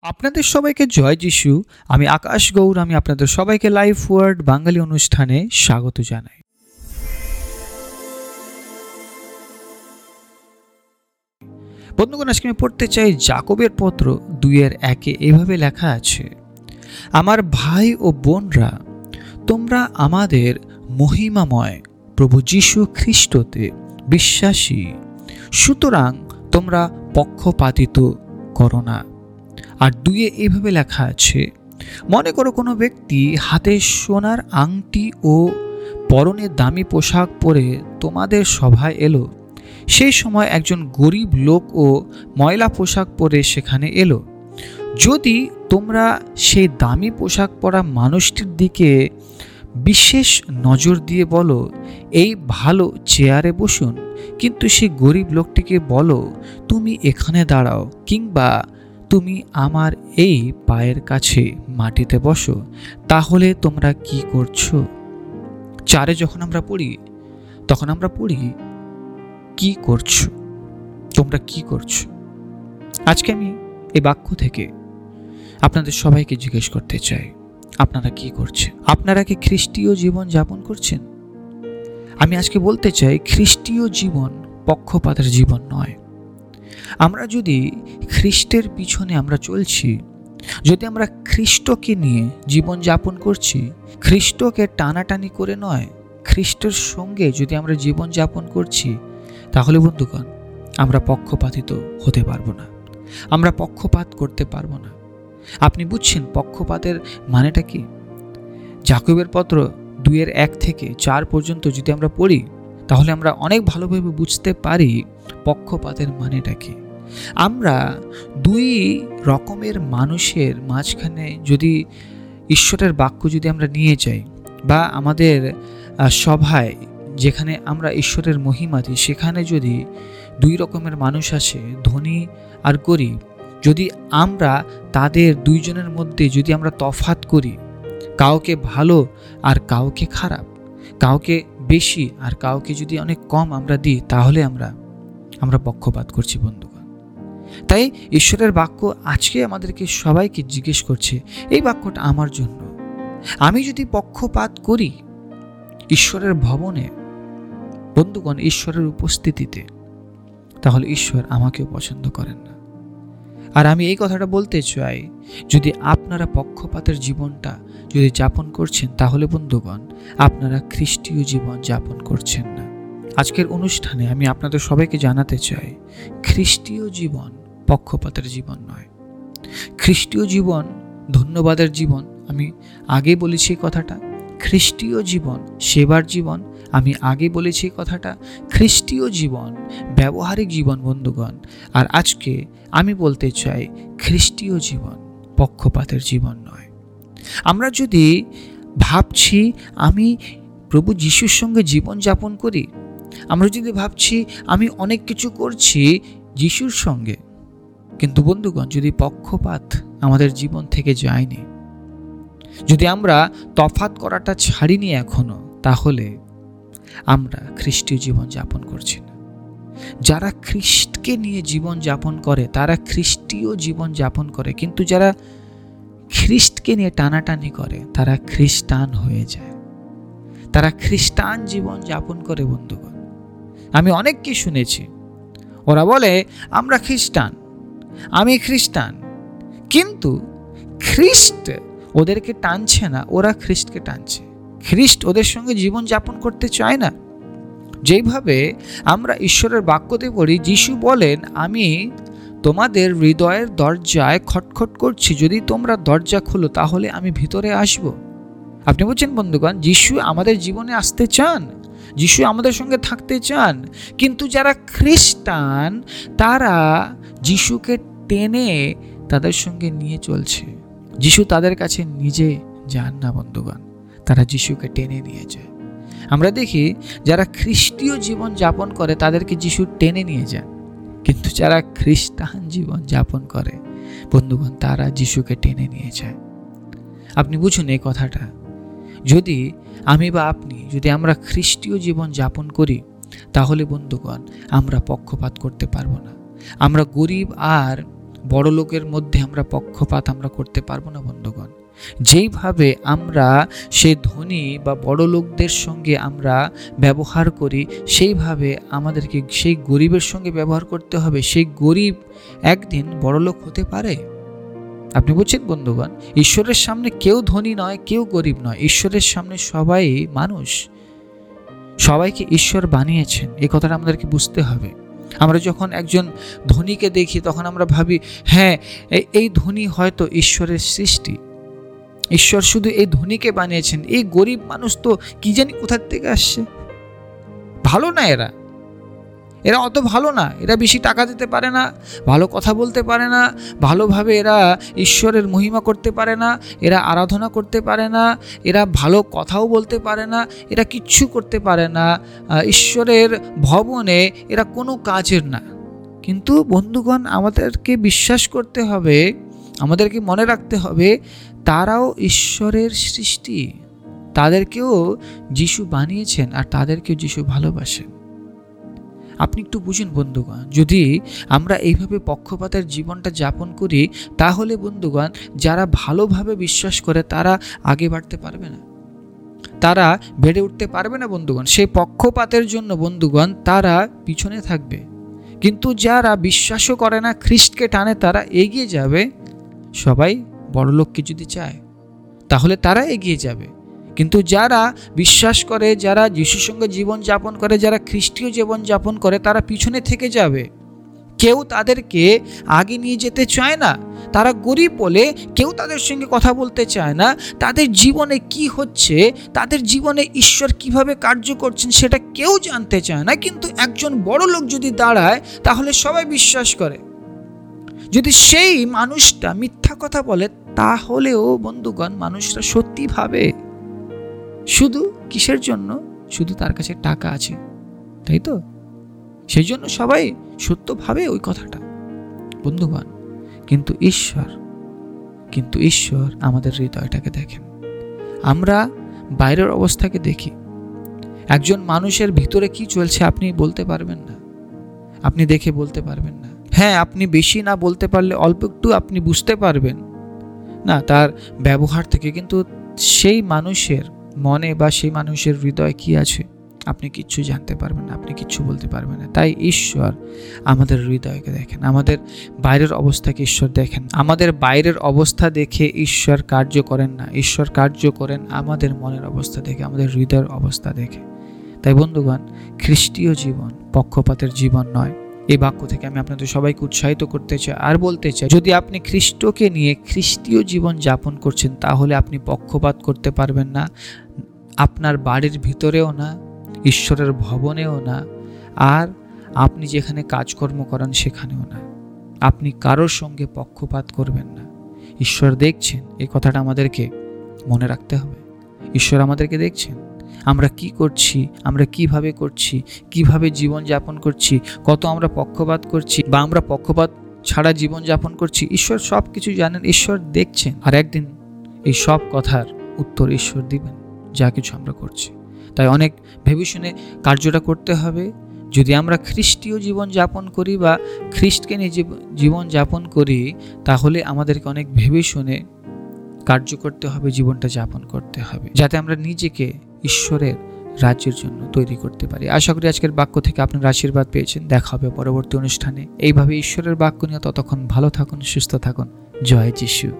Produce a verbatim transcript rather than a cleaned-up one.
আপনাদের সবাইকে জয় যিশু। আমি আকাশ গৌর। আমি আপনাদের সবাইকে লাইফ ওয়ার্ড বাঙালি অনুষ্ঠানে স্বাগত জানাই। বন্ধুগণ, আজকে আমি পড়তে চাই যাকবের পত্র দুইয়ের একে। এভাবে লেখা আছে, আমার ভাই ও বোনরা, তোমরা আমাদের মহিমাময় প্রভু যীশু খ্রিস্টতে বিশ্বাসী, সুতরাং তোমরা পক্ষপাতিত করো না। আর দুইয়ে এইভাবে লেখা আছে, মনে করো কোনো ব্যক্তি হাতে সোনার আংটি ও পরনে দামি পোশাক পরে তোমাদের সভায় এলো। সেই সময় একজন গরিব লোক ও ময়লা পোশাক পরে সেখানে এলো। যদি তোমরা সেই দামি পোশাক পরা মানুষটির দিকে বিশেষ নজর দিয়ে বলো, এই ভালো চেয়ারে বসুন, কিন্তু সেই গরিব লোকটিকে বলো, তুমি এখানে দাঁড়াও, কিংবা তুমি আমার এই পায়ের কাছে মাটিতে বসো, তাহলে তোমরা কি করছো? চারে যখন আমরা পড়ি তখন আমরা পড়ি, কি করছো, তোমরা কি করছো? আজকে আমি এই বাক্য থেকে আপনাদের সবাইকে জিজ্ঞেস করতে চাই, আপনারা কি করছেন? আপনারা কি খ্রিস্টীয় জীবন যাপন করছেন? আমি আজকে বলতে চাই, খ্রিস্টীয় জীবন পক্ষপাতের জীবন নয়। আমরা যদি খ্রিস্টের পিছনে আমরা চলছি, যদি আমরা খ্রিস্টকে নিয়ে জীবন যাপন করছি, খ্রিস্টকে টানাটানি করে নয়, খ্রিস্টের সঙ্গে যদি আমরা জীবন যাপন করছি, তাহলে বন্ধুগণ আমরা পক্ষপাতিত হতে পারবো না, আমরা পক্ষপাত করতে পারবো না। আপনি বুঝছেন পক্ষপাতের মানেটা কি? যাকবের পত্র দুইয়ের এক থেকে চার পর্যন্ত যদি আমরা পড়ি, তাহলে আমরা অনেক ভালোভাবে বুঝতে পারি পক্ষপাতের মানেটা কি। আমরা দুই রকমের মানুষের মাঝখানে যদি ঈশ্বরের বাক্য যদি আমরা নিয়ে যাই, বা আমাদের সভায় যেখানে আমরা ঈশ্বরের মহিমা দিই, সেখানে যদি দুই রকমের মানুষ আছে, ধনী আর গরিব, যদি আমরা তাদের দুইজনের মধ্যে যদি আমরা তফাৎ করি, কাউকে ভালো আর কাউকে খারাপ, কাউকে বেশি আর কাউকে যদি অনেক কম আমরা দিই, তাহলে আমরা আমরা পক্ষপাত করছি বন্ধুগণ। তাই ঈশ্বরের বাক্য আজকে আমাদেরকে সবাইকে জিজ্ঞেস করছে, এই বাক্যটা আমার জন্য। আমি যদি পক্ষপাত করি ঈশ্বরের ভবনে, বন্ধুগণ, ঈশ্বরের উপস্থিতিতে, তাহলে ঈশ্বর আমাকেও পছন্দ করেন না। আর আমি এই কথাটা বলতে চাই, যদি আপনারা পক্ষপাতের জীবনটা যদি যাপন করছেন, তাহলে বন্ধুগণ আপনারা খ্রিস্টীয় জীবন যাপন করছেন না। আজকের অনুষ্ঠানে আমি আপনাদের সবাইকে জানাতে চাই, খ্রিস্টীয় জীবন পক্ষপাতের জীবন নয়। খ্রিস্টীয় জীবন ধন্যবাদের জীবন। আমি আগে বলেছি এই কথাটা। খ্রিস্টীয় জীবন সেবার জীবন। আমি আগে বলেছি এই কথাটা। খ্রিস্টীয় জীবন ব্যবহারিক জীবন বন্ধুগণ। আর আজকে আমি বলতে চাই, খ্রিস্টীয় জীবন পক্ষপাতের জীবন নয়। আমরা যদি ভাবছি আমি প্রভু যিশুর সঙ্গে জীবন যাপন করি, আমরা যদি ভাবছি আমি অনেক কিছু করছি যিশুর সঙ্গে, কিন্তু বন্ধুগণ যদি পক্ষপাত আমাদের জীবন থেকে যায়নি, যদি আমরা তফাৎ করাটা ছাড়িনি এখনো, তাহলে আমরা খ্রিস্টীয় জীবন যাপন করছি না। যারা খ্রিস্টকে নিয়ে জীবন যাপন করে তারা খ্রিস্টীয় জীবন যাপন করে, কিন্তু যারা খ্রিস্টকে নিয়ে টানাটানি করে তারা খ্রিস্টান হয়ে যায়, তারা খ্রিস্টান জীবন যাপন করে বন্ধুগণ। আমি অনেককে শুনেছি, ওরা বলে আমরা খ্রিস্টান, আমি খ্রিস্টান, কিন্তু খ্রিস্ট ওদেরকে টানছে না, ওরা খ্রিস্টকে টানছে। খ্রিস্ট ওদের সঙ্গে জীবন যাপন করতে চায় না। যেইভাবে আমরা ঈশ্বরের বাক্যতে পড়ি, যিশু বলেন, আমি তোমাদের হৃদয়ের দরজায় খটখট করছি, যদি তোমরা দরজা খোলো তাহলে আমি ভিতরে আসব। আপনি বলছেন বন্ধুগণ, যিশু আমাদের জীবনে আসতে চান, যিশু আমাদের সঙ্গে থাকতে চান, কিন্তু যারা খ্রিস্টান তারা যিশুকে টেনে তাদের সঙ্গে নিয়ে চলছে। যিশু তাদের কাছে নিজে যান না বন্ধুগণ, তারা যিশুকে টেনে নিয়ে যায়। আমরা দেখি যারা খ্রিস্টীয় জীবন যাপন করে তাদেরকে যিশু টেনে নিয়ে যান, কিন্তু যারা খ্রিস্টান জীবন যাপন করে বন্ধুগণ, তারা যিশুকে টেনে নিয়ে যায়। আপনি বুঝুন এই কথাটা। যদি আমি বা আপনি যদি আমরা খ্রিস্টীয় জীবন যাপন করি, তাহলে বন্ধুগণ আমরা পক্ষপাত করতে পারবো না। আমরা গরিব আর বড় লোকের মধ্যে আমরা পক্ষপাত আমরা করতে পারবো না বন্ধুগণ। যেইভাবে আমরা সেই ধনী বা বড় লোকদের সঙ্গে আমরা ব্যবহার করি, সেইভাবে আমাদেরকে সেই গরিবের সঙ্গে ব্যবহার করতে হবে। সেই গরিব একদিন বড় লোক হতে পারে। আপনি বুঝছেন বন্ধুগণ, ঈশ্বরের সামনে কেউ ধনী নয়, কেউ গরিব নয়। ঈশ্বরের সামনে সবাই মানুষ, সবাইকে ঈশ্বর বানিয়েছেন, এই কথাটা আমাদেরকে বুঝতে হবে। আমরা যখন একজন ধনীকে দেখি তখন আমরা ভাবি, হ্যাঁ এই ধনী হয়তো ঈশ্বরের সৃষ্টি, ঈশ্বর শুধু এই ধনীকে বানিয়েছেন, এই গরিব মানুষ তো কি জানি কোথার থেকে আসছে, ভালো না এরা, এরা অত ভালো না, এরা বেশি টাকা দিতে পারে না, ভালো কথা বলতে পারে না, ভালোভাবে এরা ঈশ্বরের মহিমা করতে পারে না, এরা আরাধনা করতে পারে না, এরা ভালো কথাও বলতে পারে না, এরা কিচ্ছু করতে পারে না, ঈশ্বরের ভবনে এরা কোনো কাজের না। কিন্তু বন্ধুগণ, আমাদেরকে বিশ্বাস করতে হবে, আমাদেরকে মনে রাখতে হবে, তারাও ঈশ্বরের সৃষ্টি, তাদেরকেও যিশু বানিয়েছেন আর তাদেরকেও যিশু ভালোবাসেন। আপনি একটু বুঝুন বন্ধুগণ, যদি আমরা এইভাবে পক্ষপাতের জীবনটা যাপন করি, তাহলে বন্ধুগণ যারা ভালোভাবে বিশ্বাস করে তারা আগে বাড়তে পারবে না, তারা বেড়ে উঠতে পারবে না বন্ধুগণ। সেই পক্ষপাতের জন্য বন্ধুগণ তারা পিছনে থাকবে। কিন্তু যারা বিশ্বাসও করে না, খ্রিস্টকে টানে, তারা এগিয়ে যাবে। সবাই বড়লোককে যদি চায় তাহলে তারা এগিয়ে যাবে। কিন্তু যারা বিশ্বাস করে, যারা যিশুর সঙ্গে জীবন যাপন করে, যারা খ্রিস্টীয় জীবন যাপন করে, তারা পিছনে থেকে যাবে। কেউ তাদেরকে আগে নিয়ে যেতে চায় না। তারা গরিব বলে কেউ তাদের সঙ্গে কথা বলতে চায় না। তাদের জীবনে কি হচ্ছে, তাদের জীবনে ঈশ্বর কিভাবে কার্য করছেন সেটা কেউ জানতে চায় না। কিন্তু একজন বড় লোক যদি দাঁড়ায় তাহলে সবাই বিশ্বাস করে। যদি সেই মানুষটা মিথ্যা কথা বলে তাহলেও বন্ধুগণ মানুষরা সত্যি ভাবে। শুধু কিসের জন্য? শুধু তার কাছে টাকা আছে, তাই তো? সেই জন্য সবাই সত্য ভাবে ওই কথাটা বন্ধুগণ। কিন্তু ঈশ্বর কিন্তু ঈশ্বর আমাদের হৃদয়টাকে দেখেন। আমরা বাইরের অবস্থাকে দেখি, একজন মানুষের ভিতরে কি চলছে আপনি বলতে পারবেন না, আপনি দেখে বলতে পারবেন না। হ্যাঁ, আপনি বেশি না বলতে পারলে অল্প একটু আপনি বুঝতে পারবেন না তার ব্যবহার থেকে, কিন্তু সেই মানুষের মনে বা সেই মানুষের হৃদয় কি আছে আপনি কিচ্ছু জানতে পারবেন না, আপনি কিচ্ছু বলতে পারবেন না। তাই ঈশ্বর আমাদের হৃদয়কে দেখেন, আমাদের বাইরের অবস্থাকে ঈশ্বর দেখেন। আমাদের বাইরের অবস্থা দেখে ঈশ্বর কার্য করেন না, ঈশ্বর কার্য করেন আমাদের মনের অবস্থা দেখে, আমাদের হৃদয়ের অবস্থা দেখে। তাই বন্ধুগণ, খ্রিস্টীয় জীবন পক্ষপাতের জীবন নয়। এই বাক্য থেকে আমি আপনাদের সবাইকে উৎসাহিত করতে চাই আর বলতে চাই, যদি আপনি খ্রিস্টকে নিয়ে খ্রিস্টীয় জীবন যাপন করছেন তাহলে আপনি পক্ষপাত করতে পারবেন না, আপনার বাড়ির ভিতরেও না, ঈশ্বরের ভবনেও না, আর আপনি যেখানে কাজকর্ম করেন সেখানেও না। আপনি কারোর সঙ্গে পক্ষপাত করবেন না। ঈশ্বর দেখছেন, এই কথাটা আমাদেরকে মনে রাখতে হবে। ঈশ্বর আমাদেরকে দেখছেন, আমরা কি করছি, আমরা কিভাবে করছি, কিভাবে জীবন যাপন করছি, কত আমরা পক্ষপাত করছি বা আমরা পক্ষপাত ছাড়া জীবন যাপন করছি। ঈশ্বর সব কিছু জানেন, ঈশ্বর দেখছেন, আর একদিন এই সব কথার উত্তর ঈশ্বর দিবেন যা কিছু আমরা করছি। তাই অনেক ভেবে শুনে কার্যটা করতে হবে। যদি আমরা খ্রিস্টীয় জীবন যাপন করি বা খ্রিস্টকে নিয়ে জীবন যাপন করি, তাহলে আমাদেরকে অনেক ভেবে শুনে কার্য করতে হবে, জীবনটা যাপন করতে হবে, যাতে আমরা নিজেকে ঈশ্বরের রাজ্যের জন্য তৈরি করতে পারি। আশা করি আজকের বাক্য থেকে আপনার আশীর্বাদ পেয়েছেন। দেখা হবে পরবর্তী অনুষ্ঠানে। এইভাবে ঈশ্বরের বাক্য নিয়ে ততক্ষণ ভালো থাকুন, সুস্থ থাকুন। জয় যিশু।